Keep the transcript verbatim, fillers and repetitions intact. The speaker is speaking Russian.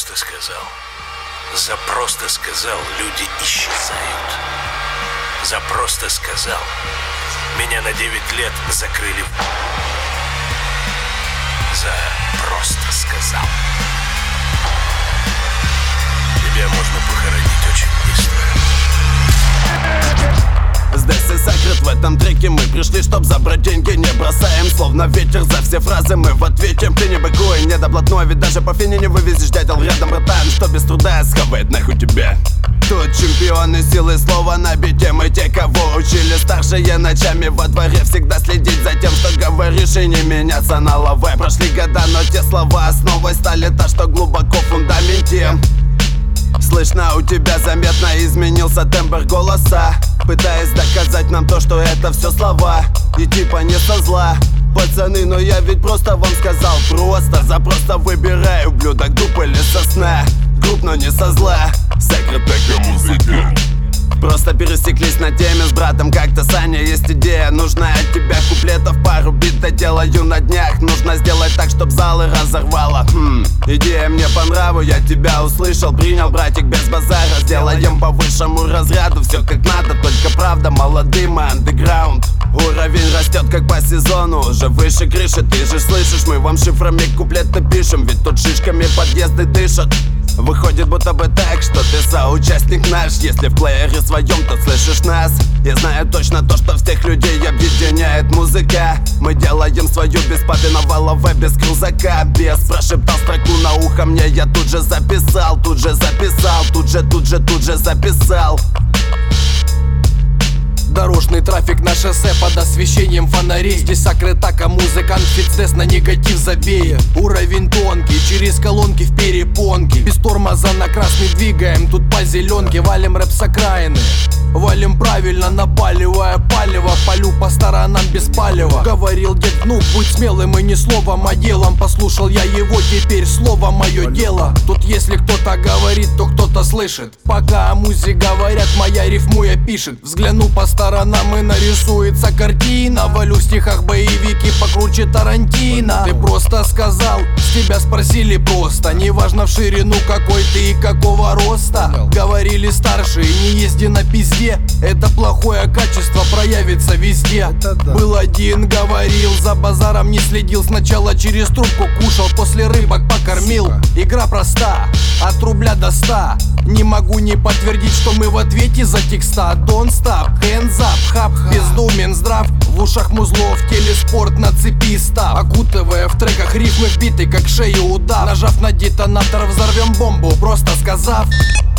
просто сказал. За просто сказал люди исчезают. За просто сказал меня на девять лет закрыли. За просто сказал тебя можно похоронить очень быстро. Здесь и секрет, в этом треке мы пришли, чтоб забрать деньги. Не бросаем, словно ветер, за все фразы мы в ответе. Ты не быкуй, не до блатной, ведь даже по фине не вывезешь. Дятел рядом, братан, что без труда схавает нахуй тебя. Тут чемпионы силы слова на бите. Мы те, кого учили старшие ночами во дворе всегда следить за тем, что говоришь, и не меняться на лаве. Прошли года, но те слова основой стали та, что глубоко в фундаменте. Слышно, у тебя заметно изменился тембр голоса, пытаясь доказать нам то, что это все слова. И типа не со зла, пацаны, но я ведь просто вам сказал. Просто, за просто выбираю блюдо, групп или сосна. Групп, но не со зла. Секрет такой музыки. Просто пересеклись на теме с братом как-то, Саня, есть идея. Нужна от тебя куплетов пару бит, доделаю на днях. Нужно сделать так, чтоб залы разорвало. хм, Идея мне по нраву, я тебя услышал, принял, братик, без базара. Сделаем по высшему разряду, все как надо, только правда, молодым и андеграунд. Уровень растет как по сезону, уже выше крыши. Ты же слышишь, мы вам шифрами куплеты пишем, ведь тут шишками подъезды дышат. Выходит будто бы так, что ты соучастник наш. Если в плеере своем, то слышишь нас. Я знаю точно то, что всех людей объединяет музыка. Мы делаем свою без папиного лаве, без крузака. Без прошептал строку на ухо мне, я тут же записал. Тут же записал, тут же, тут же, тут же записал. Дорожный трафик на шоссе под освещением фонарей. Здесь сокрытака, музыкант фитнес на негатив забея. Уровень тонкий, через колонки в перепонке. Без тормоза на красный двигаем, тут по зеленке. Валим рэп с окраины, валим правильно, напаливая палево. Полю по сторонам без палева. Говорил дед, внук, будь смелым и не словом, а делом. Послушал я его, теперь слово мое дело. Тут если кто-то говорит, то кто-то слышит. Пока о музе говорят, моя рифмуя пишет. Взгляну по сторонам и нарисуется картина. Валю в стихах боевики покруче Тарантино. Ты просто сказал, с тебя спросили просто. Неважно в ширину какой ты и какого роста. Говорили старшие, не езди на пизде. Это плохое качество проявится везде. Был один, говорил, за базаром не следил. Сначала через трубку кушал, после рыбок покормил. Игра проста, от рубля до ста. Не могу не подтвердить, что мы в ответе за текста. Don't stop, hands up, хап, бездумен здрав. В ушах музло, в теле спорт, на цепи став. Окутывая в треках рифмы вбиты, как шею удав. Нажав на детонатор, взорвем бомбу, просто сказав.